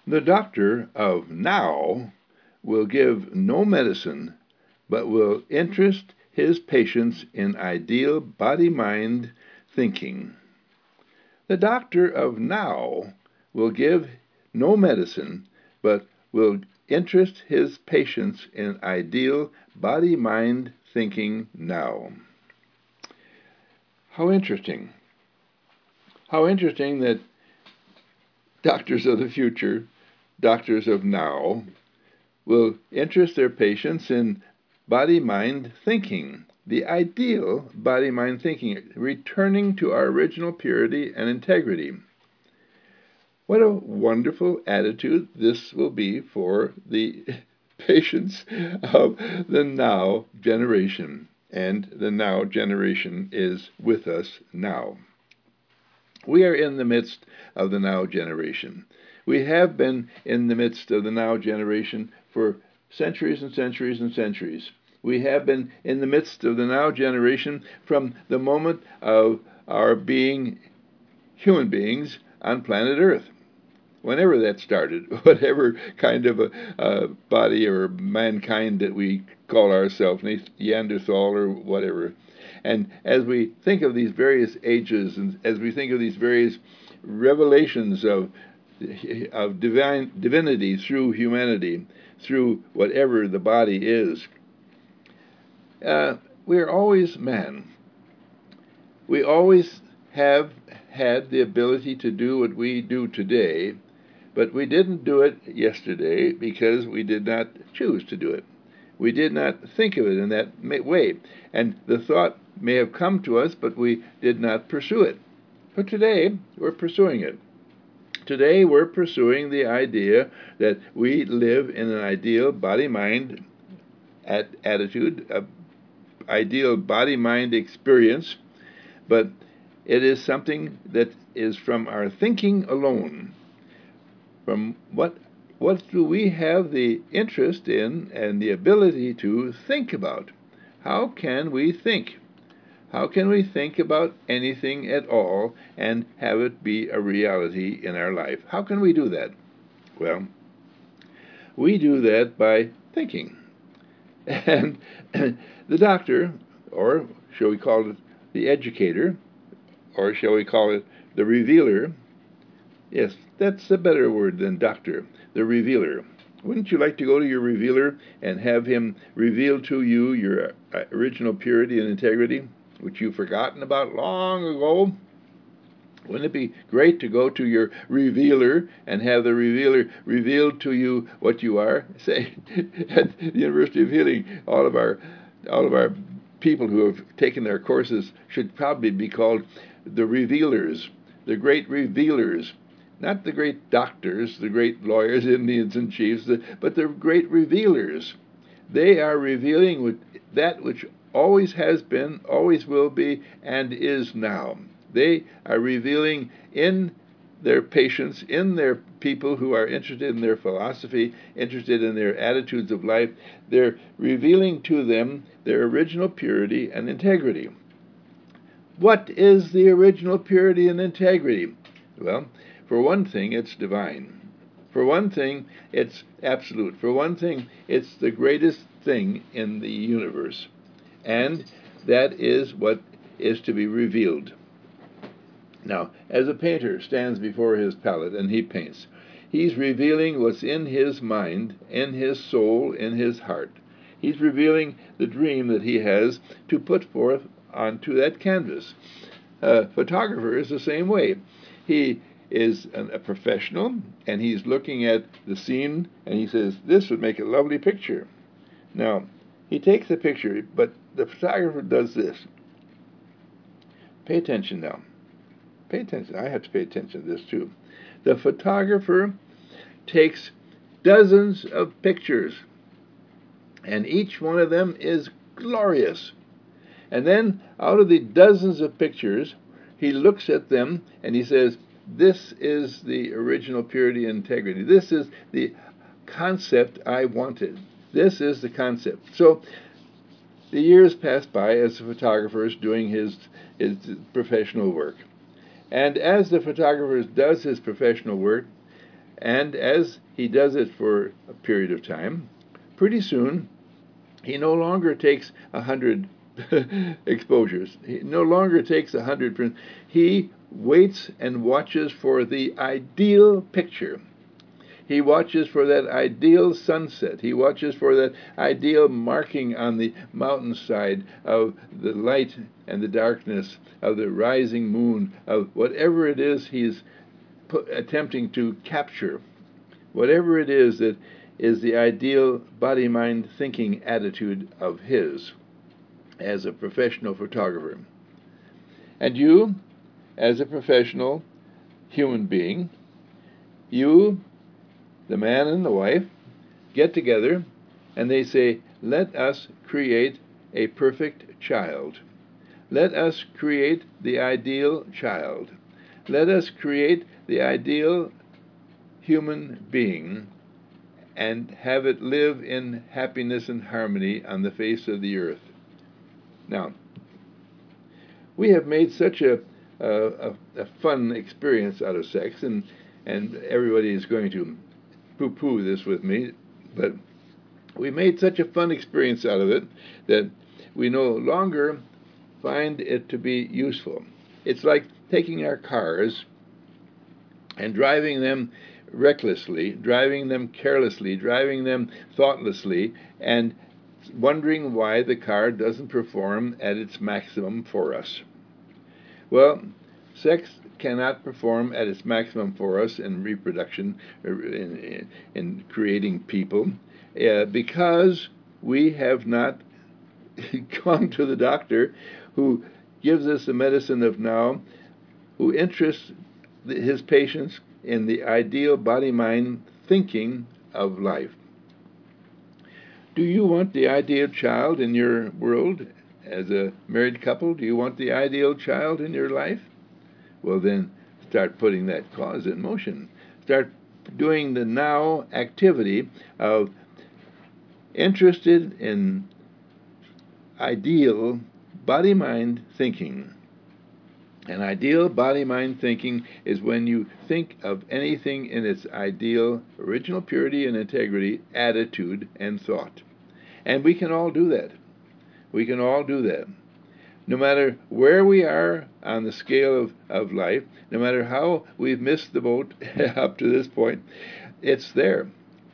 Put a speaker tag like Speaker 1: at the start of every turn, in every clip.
Speaker 1: The doctor of now will give no medicine, but will interest his patients in ideal body-mind thinking. The doctor of now will give no medicine, but will interest his patients in ideal body-mind thinking now. How interesting. How interesting that doctors of the future, doctors of now, will interest their patients in body-mind thinking, the ideal body-mind thinking, returning to our original purity and integrity. What a wonderful attitude this will be for the patients of the now generation. And the now generation is with us now. We are in the midst of the now generation. We have been in the midst of the now generation for centuries and centuries and centuries. We have been in the midst of the now generation from the moment of our being human beings on planet Earth. Whenever that started, whatever kind of a body or mankind that we call ourselves, Neanderthal or whatever. And as we think of these various ages, and as we think of these various revelations of divinity through humanity, through whatever the body is, we are always man. We always have had the ability to do what we do today, but we didn't do it yesterday because we did not choose to do it. We did not think of it in that way. And the thought may have come to us, but we did not pursue it. But today, we're pursuing it. Today, we're pursuing the idea that we live in an ideal body-mind attitude, an ideal body-mind experience, but it is something that is from our thinking alone. From what do we have the interest in and the ability to think about? How can we think? How can we think about anything at all and have it be a reality in our life? How can we do that? Well, we do that by thinking. And the doctor, or shall we call it the educator, or shall we call it the revealer? Yes, that's a better word than doctor, the revealer. Wouldn't you like to go to your revealer and have him reveal to you your original purity and integrity, which you've forgotten about long ago? Wouldn't it be great to go to your revealer and have the revealer reveal to you what you are? Say, at the University of Healing, all of our people who have taken their courses should probably be called the revealers, the great revealers. Not the great doctors, the great lawyers, Indians and chiefs, but the great revealers. They are revealing that which always has been, always will be, and is now. They are revealing in their patients, in their people who are interested in their philosophy, interested in their attitudes of life. They're revealing to them their original purity and integrity. What is the original purity and integrity? Well, for one thing, it's divine. For one thing, it's absolute. For one thing, it's the greatest thing in the universe. And that is what is to be revealed. Now, as a painter stands before his palette and he paints, he's revealing what's in his mind, in his soul, in his heart. He's revealing the dream that he has to put forth onto that canvas. A photographer is the same way. He is a professional, and he's looking at the scene, and he says, this would make a lovely picture. Now, he takes the picture, but the photographer does this. Pay attention now. Pay attention. I have to pay attention to this, too. The photographer takes dozens of pictures, and each one of them is glorious. And then, out of the dozens of pictures, he looks at them, and he says, this is the original purity and integrity. This is the concept I wanted. This is the concept. So the years pass by as the photographer is doing his professional work. And as the photographer does his professional work, And as he does it for a period of time, pretty soon he no longer takes 100 exposures. He no longer takes 100. He waits and watches for the ideal picture. He watches for that ideal sunset. He watches for that ideal marking on the mountainside of the light and the darkness, of the rising moon, of whatever it is he's attempting to capture. Whatever it is that is the ideal body-mind thinking attitude of his as a professional photographer. And you, as a professional human being, you, the man and the wife, get together and they say, let us create a perfect child. Let us create the ideal child. Let us create the ideal human being and have it live in happiness and harmony on the face of the earth. Now, we have made such a fun experience out of sex, and everybody is going to poo-poo this with me, but we made such a fun experience out of it that we no longer find it to be useful. It's like taking our cars and driving them recklessly, driving them carelessly, driving them thoughtlessly, and wondering why the car doesn't perform at its maximum for us. Well, sex cannot perform at its maximum for us in reproduction, in creating people, because we have not gone to the doctor who gives us the medicine of now, who interests his patients in the ideal body-mind thinking of life. Do you want the ideal child in your world as a married couple? Do you want the ideal child in your life? Well, then start putting that cause in motion. Start doing the now activity of interested in ideal body-mind thinking. An ideal body-mind thinking is when you think of anything in its ideal, original purity and integrity, attitude, and thought. And we can all do that. We can all do that. No matter where we are on the scale of life, no matter how we've missed the boat up to this point, it's there.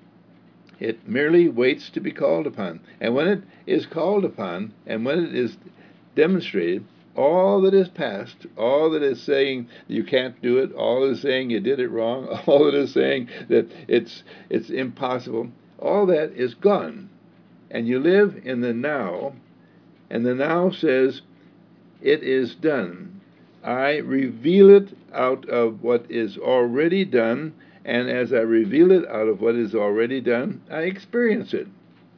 Speaker 1: It merely waits to be called upon. And when it is called upon, and when it is demonstrated, all that is past, all that is saying you can't do it, all that is saying you did it wrong, all that is saying that it's impossible, all that is gone. And you live in the now, and the now says, it is done. I reveal it out of what is already done, and as I reveal it out of what is already done, I experience it.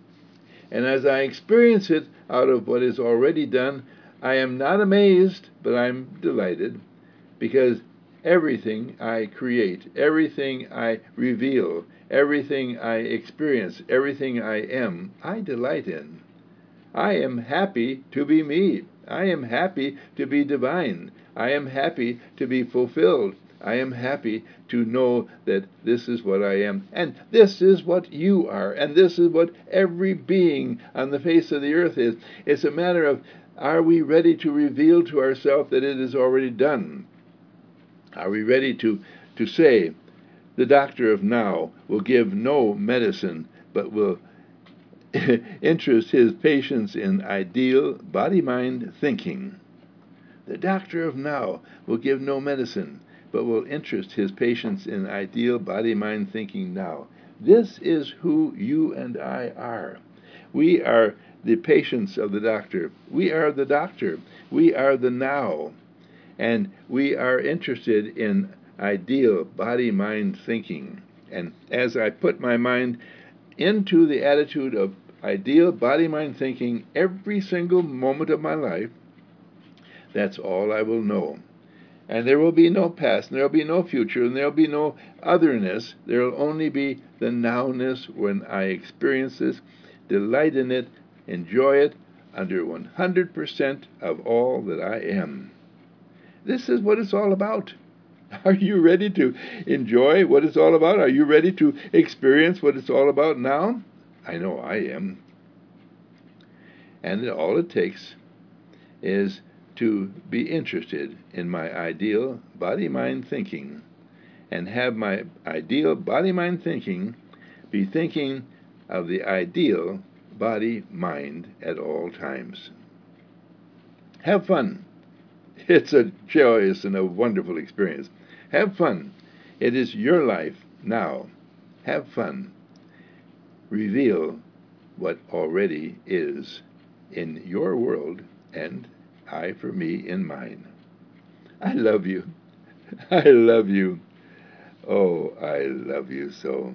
Speaker 1: And as I experience it out of what is already done, I am not amazed, but I'm delighted, because everything I create, everything I reveal, everything I experience, everything I am, I delight in. I am happy to be me. I am happy to be divine. I am happy to be fulfilled. I am happy to know that this is what I am, and this is what you are, and this is what every being on the face of the earth is. It's a matter of, are we ready to reveal to ourselves that it is already done? Are we ready to say, the doctor of now will give no medicine, but will interest his patients in ideal body-mind thinking. The doctor of now will give no medicine, but will interest his patients in ideal body-mind thinking now. This is who you and I are. We are the patients of the doctor. We are the doctor. We are the now. And we are interested in ideal body-mind thinking. And as I put my mind into the attitude of ideal body-mind thinking every single moment of my life, that's all I will know. And there will be no past, and there will be no future, and there will be no otherness. There will only be the nowness when I experience this, delight in it, enjoy it under 100% of all that I am. This is what it's all about. Are you ready to enjoy what it's all about? Are you ready to experience what it's all about now? I know I am. And all it takes is to be interested in my ideal body-mind thinking, and have my ideal body-mind thinking be thinking of the ideal body-mind at all times. Have fun. It's a joyous and a wonderful experience. Have fun. It is your life now. Have fun. Reveal what already is in your world, and I for me in mine. I love you. I love you. Oh, I love you so.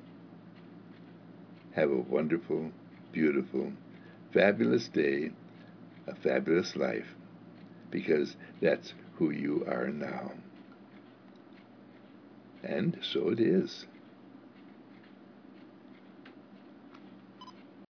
Speaker 1: Have a wonderful, beautiful, fabulous day, a fabulous life, because that's who you are now. And so it is.